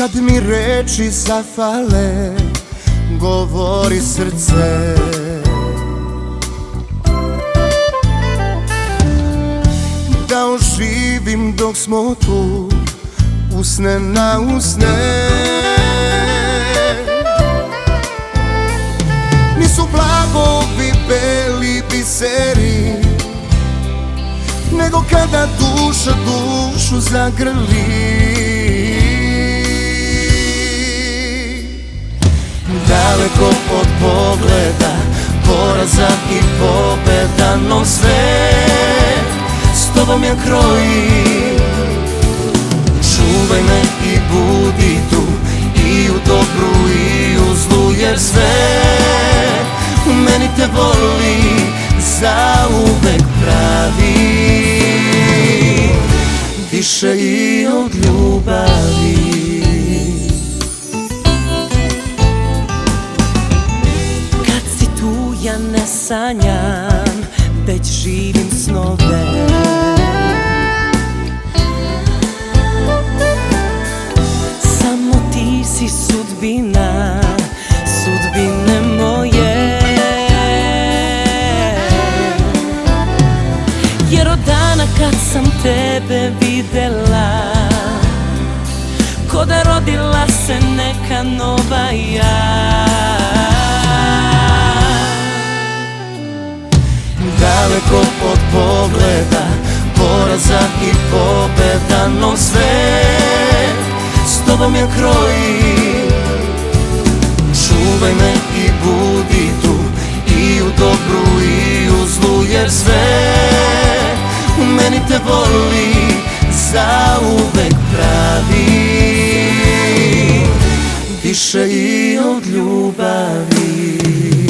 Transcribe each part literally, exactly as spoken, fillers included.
Kad mi reči zafale, govori srce. Da oživim dok smo tu, usne na usne. Nisu blagovi beli biseri, nego kada duša dušu zagrli. Daleko od pogleda, poraza i pobeda, no svet s tobom ja krojim. Čuvaj me i budi tu, i u dobru i u zlu, jer sve u meni te voli, zauvek pravi, više i od ljubavi. Kad si tu ja ne sanjam, već živim snove. Samo ti si sudbina, sudbine moje. Jer od dana kad sam tebe videla, ko da rodila se neka nova ja. Daleko od pogleda, poraza i pobeda, no svet s tobom ja krojim. Čuvaj me i budi tu, i u dobru i u zlu, jer sve u meni te voli, zauvek pravi, više i od ljubavi.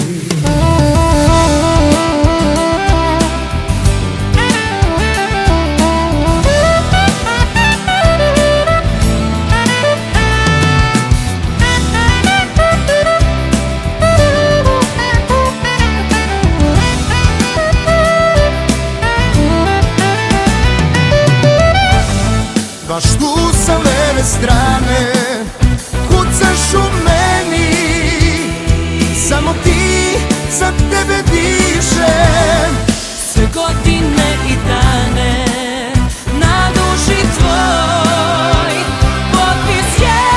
Baš tu sa leve strane kucaš u meni, samo ti, za tebe dišem. Sve godine i dane na duši tvoj potpis je.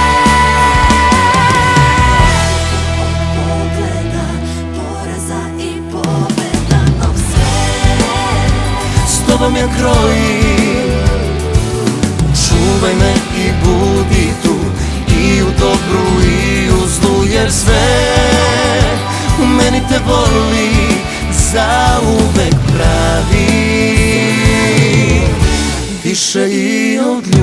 Od pogleda, poraza i pobeda, no sve s tobom ja krojim. Čuvaj me i budi tu, i u dobru i u zlu, jer sve u meni te voli, zauvek pravi, više i od ljubavi.